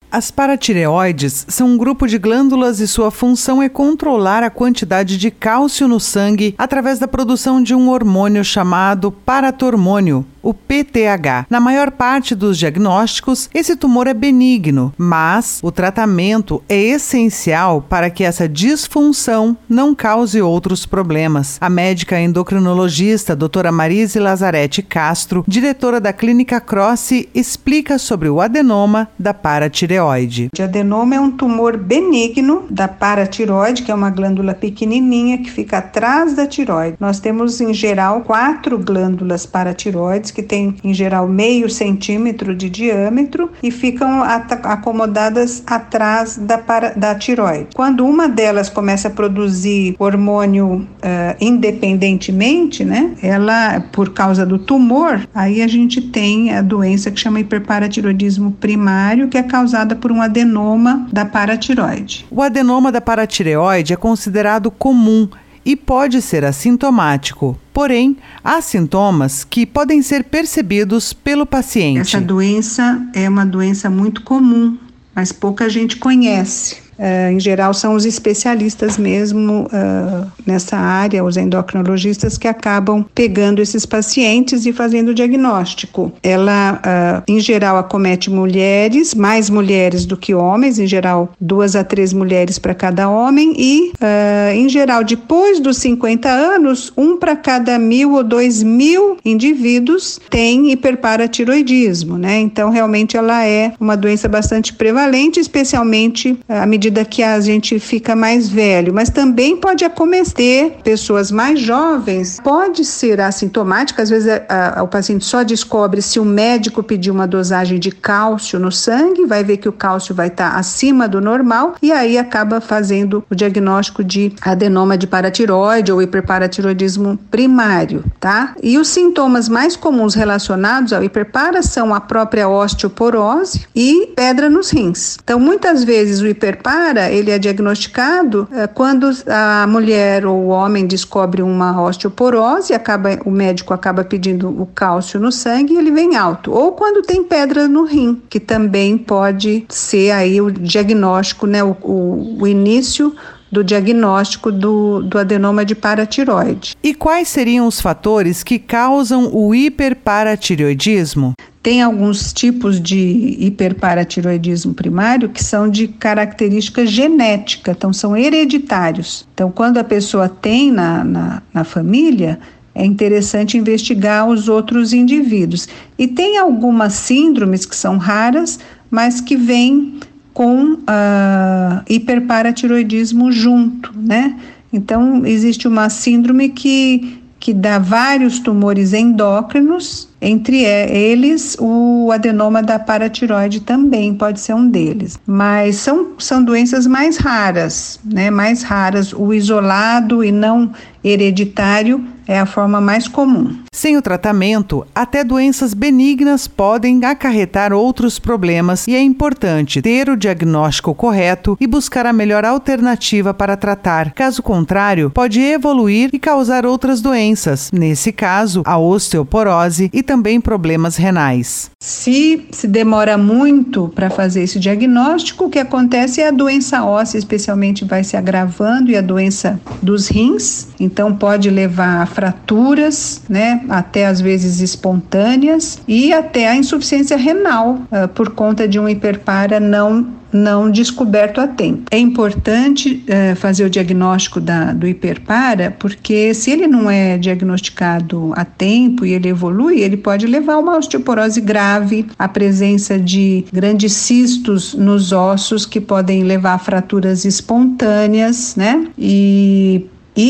As paratireoides são um grupo de glândulas e sua função é controlar a quantidade de cálcio no sangue através da produção de um hormônio chamado paratormônio, o PTH. Na maior parte dos diagnósticos, esse tumor é benigno, mas o tratamento é essencial para que essa disfunção não cause outros problemas. A médica endocrinologista doutora Marise Lazarete Castro, diretora da Clínica Croce, explica sobre o adenoma da paratireoide. O adenoma é um tumor benigno da paratireoide, que é uma glândula pequenininha que fica atrás da tireoide. Nós temos, em geral, 4 glândulas paratireoides, que têm, em geral, meio centímetro de diâmetro e ficam acomodadas atrás da tireoide. Quando uma delas começa a produzir hormônio independentemente, né, ela, por causa do tumor, aí a gente tem a doença que chama hiperparatireoidismo primário, que é causada por um adenoma da paratireoide. O adenoma da paratireoide é considerado comum e pode ser assintomático. Porém, há sintomas que podem ser percebidos pelo paciente. Essa doença é uma doença muito comum, mas pouca gente conhece. Em geral, são os especialistas mesmo nessa área, os endocrinologistas, que acabam pegando esses pacientes e fazendo o diagnóstico. Ela, em geral, acomete mulheres, mais mulheres do que homens, em geral, 2 a 3 mulheres para cada homem e, em geral, depois dos 50 anos, 1 para cada 1.000 ou 2.000 indivíduos tem hiperparatireoidismo, né? Então, realmente, ela é uma doença bastante prevalente, especialmente à medida que a gente fica mais velho, mas também pode acometer pessoas mais jovens, pode ser assintomática, às vezes o paciente só descobre se o médico pedir uma dosagem de cálcio no sangue, vai ver que o cálcio vai estar acima do normal e aí acaba fazendo o diagnóstico de adenoma de paratireoide ou hiperparatireoidismo primário, tá? E os sintomas mais comuns relacionados ao hiperpara são a própria osteoporose e pedra nos rins. Então, muitas vezes o hiperpara ele é diagnosticado quando a mulher ou o homem descobre uma osteoporose, o médico acaba pedindo o cálcio no sangue e ele vem alto. Ou quando tem pedra no rim, que também pode ser aí o diagnóstico, né, o início do diagnóstico do adenoma de paratireoide. E quais seriam os fatores que causam o hiperparatireoidismo? Tem alguns tipos de hiperparatireoidismo primário que são de característica genética, então são hereditários. Então, quando a pessoa tem na família, é interessante investigar os outros indivíduos. E tem algumas síndromes que são raras, mas que vêm com hiperparatireoidismo junto, né? Então, existe uma síndrome que dá vários tumores endócrinos, entre eles o adenoma da paratireoide também pode ser um deles. Mas são doenças mais raras, né? Mais raras, o isolado e não hereditário é a forma mais comum. Sem o tratamento, até doenças benignas podem acarretar outros problemas e é importante ter o diagnóstico correto e buscar a melhor alternativa para tratar. Caso contrário, pode evoluir e causar outras doenças, nesse caso, a osteoporose e também problemas renais. Se demora muito para fazer esse diagnóstico, o que acontece é a doença óssea, especialmente, vai se agravando e a doença dos rins, então pode levar a fraturas, né, até às vezes espontâneas e até a insuficiência renal por conta de um hiperpara não descoberto a tempo. É importante fazer o diagnóstico do hiperpara, porque se ele não é diagnosticado a tempo e ele evolui, ele pode levar a uma osteoporose grave, a presença de grandes cistos nos ossos que podem levar a fraturas espontâneas, né? E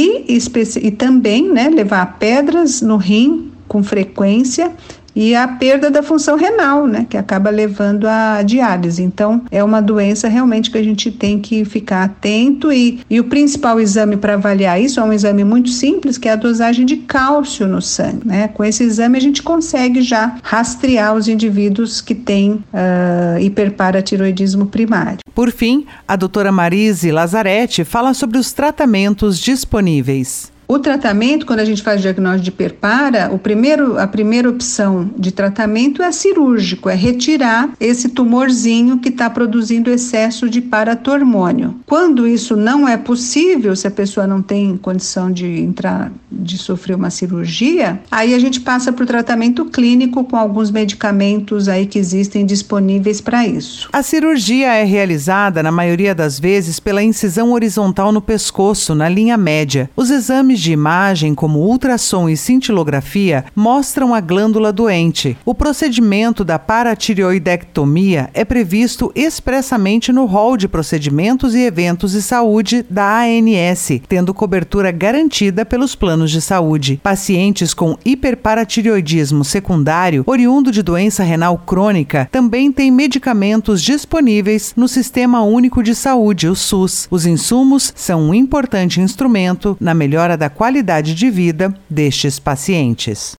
também, né, levar a pedras no rim com frequência e a perda da função renal, né, que acaba levando à diálise. Então, é uma doença realmente que a gente tem que ficar atento e o principal exame para avaliar isso é um exame muito simples, que é a dosagem de cálcio no sangue, né? Com esse exame a gente consegue já rastrear os indivíduos que têm hiperparatireoidismo primário. Por fim, a doutora Marise Lazarete fala sobre os tratamentos disponíveis. O tratamento, quando a gente faz diagnóstico de hiperpara, a primeira opção de tratamento é cirúrgico, é retirar esse tumorzinho que está produzindo excesso de paratormônio. Quando isso não é possível, se a pessoa não tem condição de sofrer uma cirurgia, aí a gente passa para o tratamento clínico com alguns medicamentos aí que existem disponíveis para isso. A cirurgia é realizada, na maioria das vezes, pela incisão horizontal no pescoço, na linha média. Os exames de imagem, como ultrassom e cintilografia, mostram a glândula doente. O procedimento da paratireoidectomia é previsto expressamente no rol de procedimentos e eventos de saúde da ANS, tendo cobertura garantida pelos planos de saúde. Pacientes com hiperparatireoidismo secundário, oriundo de doença renal crônica, também têm medicamentos disponíveis no Sistema Único de Saúde, o SUS. Os insumos são um importante instrumento na melhora da qualidade de vida destes pacientes.